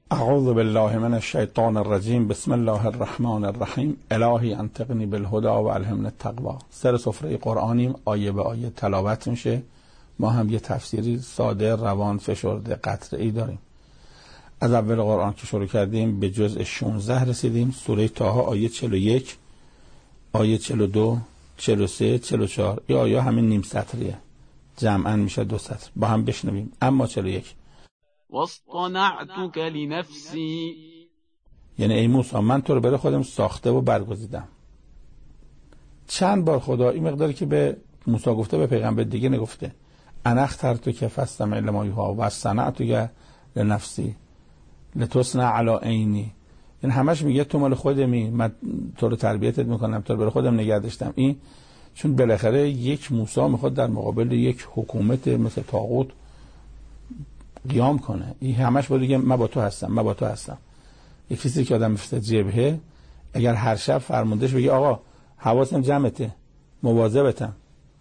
اعوذ بالله من الشیطان الرجیم. بسم الله الرحمن الرحیم. الهی انطقنی بالهدی و الهمنی التقوی. سر سفره قرآنیم، آیه به آیه تلاوت میشه. ما هم یه تفسیری ساده، روان، فشرده، قطعی داریم. از اول قرآن که شروع کردیم به جزء 16 رسیدیم. سوره طه آیه 41، آیه 42، 43، 44. این آیه همین نیم سطریه، جمعاً میشه 2 سطر. با هم بشنویم. اما 41 واصطنعتك لنفسی، یعنی ای موسی من تو رو برای خودم ساخته و برگزیدم. چند بار خدا این مقداری که به موسی گفته به پیغمبر دیگه نگفته. انا اخترتک فاستمع لما یوحی واصطنعتک لنفسی لتصنع علی عینی. این همش میگه تو مال خودمی، من تو رو تربیتت میکنم، تو رو برای خودم نگه داشتم. این چون بالاخره یک موسی میخواد در مقابل یک حکومت مثل طاغوت قیام کنه. این همش باید بگه من با تو هستم، من با تو هستم. یک کسی که آدم میفته جبهه، اگر هر شب فرماندهش بگه آقا حواسم جمعته، مواظبتم،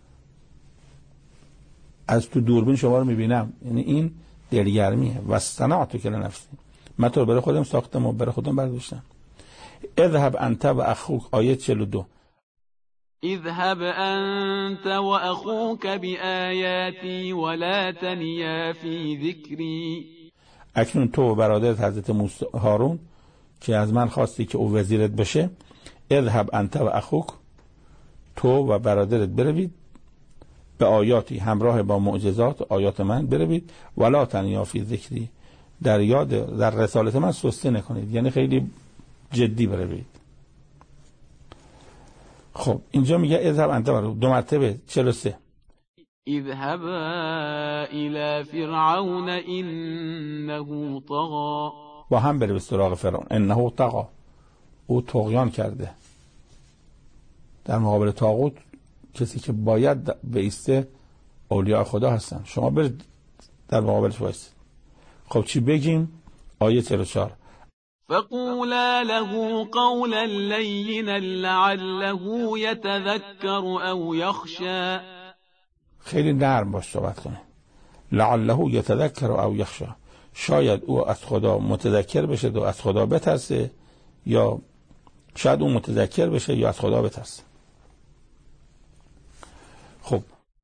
از تو دوربین شما رو میبینم، یعنی این دلگرمیه. واصطنعتک لنفسی، من تو رو برای خودم ساختم و برای خودم برداشتم. اذهب انت و اخوک آیه 42. اذهب انت واخوك بآیاتی ولا تنیا فی ذکری. اکنون تو و برادرت حضرت موسی هارون که از من خواستی که او وزیرت بشه، اذهب انت و اخوک، تو و برادرت بروید، به آیاتی همراه با معجزات آیات من بروید، ولا تنیا فی ذکری، در رسالت من سستی نکنید، یعنی خیلی جدی بروید. خب اینجا میگه اذهب انت و 2 مرتبه 43. اذهب الى فرعون انه طغى. با هم بره به سراغ فرعون. انه طغى، او طغیان کرده. در مقابل طاغوت کسی که باید بایسته اولیاء خدا هستن. شما برید در مقابلش وایسید. خب چی بگیم؟ آیه 44. فقولا له قولا لینا لعله یتذکر او یخشی. خیلی نرم باش صحبت کنه. لعله یتذکر او یخشی، شاید او از خدا متذکر بشه و از خدا بترسه، یا شاید او متذکر بشه یا از خدا بترسه. خب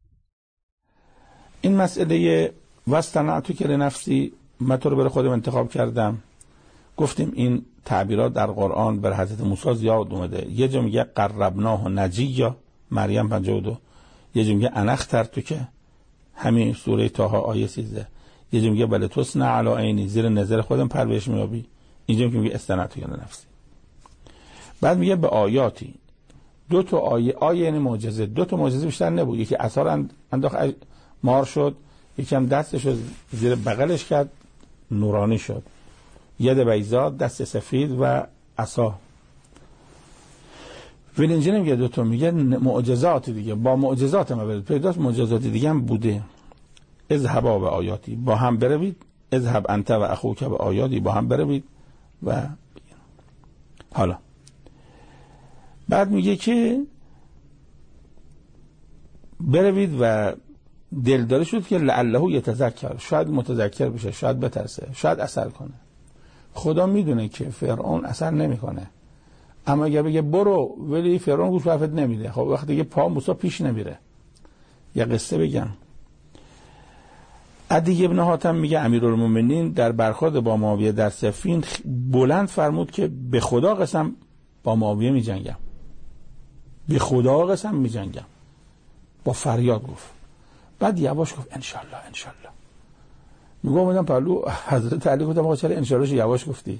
این مسئله واصطنعتک لنفسی، من تو رو برای خودم انتخاب کردم. گفتیم این تعبیرات در قرآن بر حضرت موسی زیاد اومده. یه جا میگه قربناه نجیا، مریم 52. یه جا میگه انا اخترتک، همین سوره طه آیه 13. یه جا میگه بل تصنع علی عینی، زیر نظر خودم پرورش میابی. اینجا میگه استنعتک لنفسی. بعد میگه به آیاتی، 2 تا آیه یعنی معجزه. 2 تا معجزه بیشتر نبود. یکی اثر انداخت مار شد، یکی هم دستش زیر بغلش کرد نورانی شد. ید بیضا، دست سفید و عصا. ولی اینجا نمیگه 2 تا، میگه معجزات دیگه. با معجزات ما برید پیداست، معجزات دیگه هم بوده. اذهبا به آیاتی، با هم بروید. اذهب انت و اخوک به آیاتی، با هم بروید. و حالا بعد میگه که بروید و دلداری شد که لعله یتذکر، شاید متذکر بشه، شاید بترسه، شاید اثر کنه. خدا میدونه که فرعون اثر نمیکنه، اما اگه بگه برو ولی فرعون گوش به حرفت نمیده، خب وقتی که پا موسی پیش نمیره. یه قصه بگم. عدی ابن حاتم میگه امیرالمومنین در برخورد با معاویه در صفین بلند فرمود که به خدا قسم با معاویه میجنگم، به خدا قسم میجنگم، با فریاد گفت. بعد یواش گفت انشالله انشالله. میگم اومدم پهلو حضرت علی گفتم آقا چرا انشالله شو یواش گفتی؟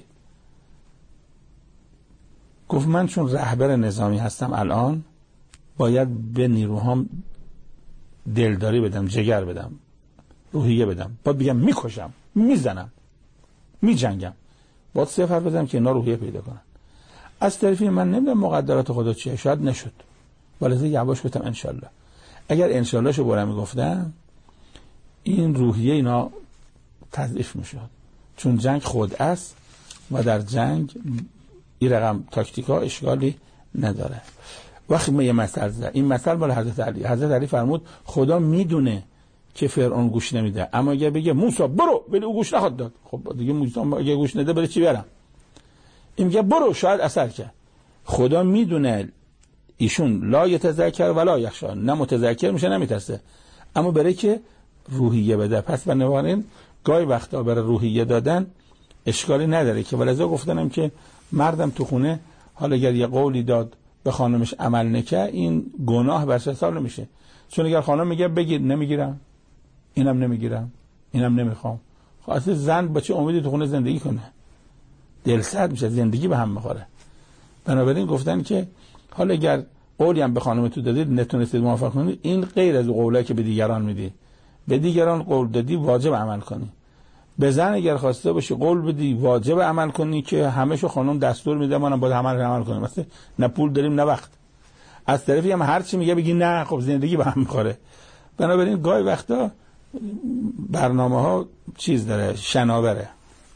گفت من چون رهبر نظامی هستم الان باید به نیروهام دلداری بدم، جگر بدم، روحیه بدم. باید بگم میکشم، میزنم، میجنگم. باید 0 حرف بزنم که اینا روحیه پیدا کنن. از طرفی من نمیدونم مقدرات خدا چیه، شاید نشد، ولی یواش گفتم انشالله. اگر انشالله شو برام میگفتم این روحیه اینا تضعیف میشد، چون جنگ خود است و در جنگ این رقم تاکتیکا اشکالی نداره. وقتی ما یه مثل زد، این مثل مال حضرت علی. حضرت علی فرمود خدا میدونه که فرعون گوش نمیده. اما اگه بگه موسی برو، ولی او گوش نخواد داد، خب دیگه موسی اگه گوش نده بره چی برم؟ این میگه برو، شاید اثر کرد. خدا میدونه ایشون لا یتذکر ولا یخشی، نه متذکر میشه نه میترسه، اما برای که روحیه بده. پس بنابراین گاهی وقتا برای روحیه دادن اشکالی نداره که ولذا گفتنم که مردم تو خونه حالا اگر یه قولی داد به خانمش عمل نکرد این گناه برش حساب نمیشه. چون اگر خانم میگه بگیر، نمیگیرم، اینم نمیگیرم، اینم نمیخوام، خب اصلا زن با چه امیدی تو خونه زندگی کنه؟ دل سرد میشه، زندگی به هم میخوره. بنابراین گفتن که حالا اگر قولی هم به خانم تو دادید نتونستید موافق کنید، این غیر از قولایی که به دیگران میدی، به دیگران قول دادی واجب عمل کنی. به زن اگر خواسته باشی قول بدی واجب عمل کنی که همه‌شو خانم دستور میده ما هم باید عمل کنیم، مثلا نه پول داریم نه وقت. از طرفی هم هر چی میگه بگی نه، خب زندگی به هم میخوره. بنابراین گاهی وقتا برنامه‌ها چیز داره، شناوره.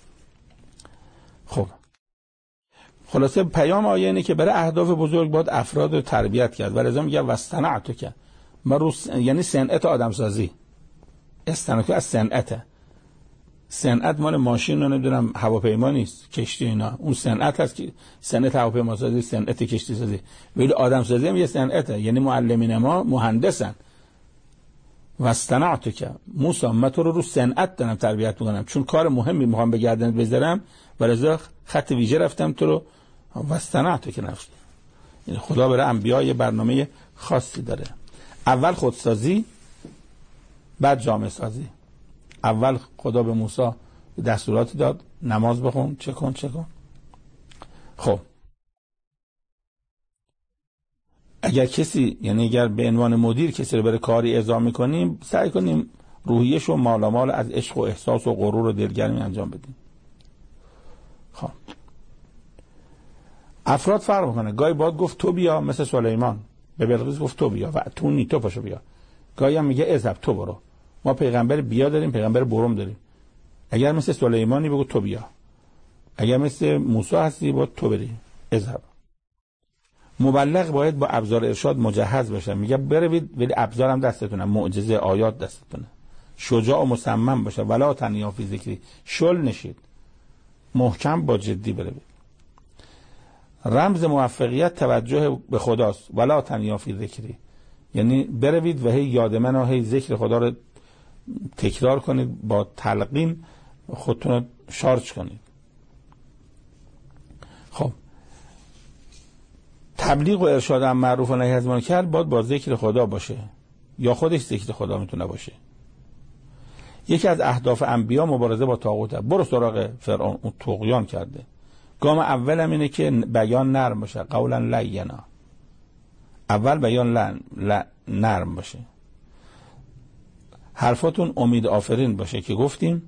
خب خلاصه پیام آیه اینه که برای اهداف بزرگ باید افراد رو تربیت کرد. ولذا میگه واصطنعتک، ما یعنی صنعت آدم سازی. استناک از صنعته. صنعت مال ماشین و نمیدونم هواپیما نیست، کشتی اینا، اون صنعت هست که صنعت هواپیما سازی، صنعت کشتی سازی. ولی آدم سازی هم یه صنعته، یعنی معلمین ما مهندسن. واصطنعتک موسی، من تو رو صنعت دارم تربیت میکنم، چون کار مهمی میخوام به گردنت بذارم، ولذا خط ویژه رفتم تو رو واصطنعتک نفس. یعنی خدا برای انبیا یه برنامه خاصی داره. اول خودسازی، بعد جامعه سازی. اول خدا به موسی دستوراتی داد، نماز بخون، چه کن. خب اگر کسی، یعنی اگر به عنوان مدیر کسی رو برای کاری اعزام میکنیم، سعی کنیم روحیش رو مالامال از عشق و احساس و غرور و دلگرمی انجام بدیم. خب افراد فرق میکنه. گاهی باید گفت تو بیا، مثل سلیمان به بلقیس گفت تو بیا، و تو پاشو بیا. گاهی هم میگه اذهب، تو برو. ما پیغمبر بیا داریم، پیغمبر برم داریم. اگر مثل سلیمانی بگو تو بیا، اگر مثل موسی هستی باید تو بری، اذهب. مبلغ باید با ابزار ارشاد مجهز بشه. میگه بروید ولی ابزار هم دستتونه، معجزه آیات دستتونه. شجاع و مصمم باشه، ولا تنیا فی ذکری، شل نشید، محکم با جدی بروید. رمز موفقیت توجه به خداست، ولا تنیا فی ذکری، یعنی بروید و هی یاد من و هی ذکر خدا رو تکرار کنید، با تلقین خودتون رو شارژ کنید. خب تبلیغ و ارشاد امر معروف و نهی از منکر باید با ذکر خدا باشه، یا خودش ذکر خدا میتونه باشه. یکی از اهداف انبیا مبارزه با طاغوته. برو سراغ فرعون، اون طغیان کرده. گام اولم اینه که بیان نرم باشه، قولا لینا. اول بیان نرم باشه، حرفاتون امید آفرین باشه که گفتیم،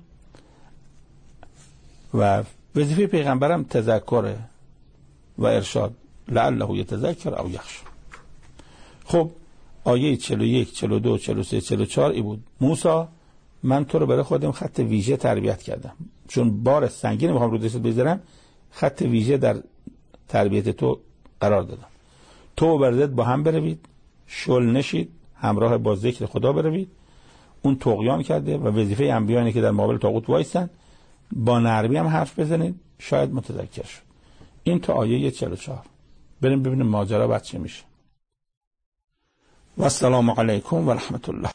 و وظیفه پیغمبرم تذکره و ارشاد، لعله یتذکر او یخشی. خب آیه 41 42 43 44 ای بود. موسی من تو رو برای خودم خط ویژه تربیت کردم، چون بار سنگین میخوام رو دستت بذارم، خط ویژه در تربیت تو قرار دادم. تو و برادرت با هم بروید، شل نشید، همراه با ذکر خدا بروید. اون طغیان کرده و وظیفه انبیا اینه که در مقابل طاغوت وایسن، با نرمی هم حرف بزنید، شاید متذکر شد. این تا آیه 44. بریم ببینیم ماجرا بعد چی میشه. و السلام علیکم و رحمت الله.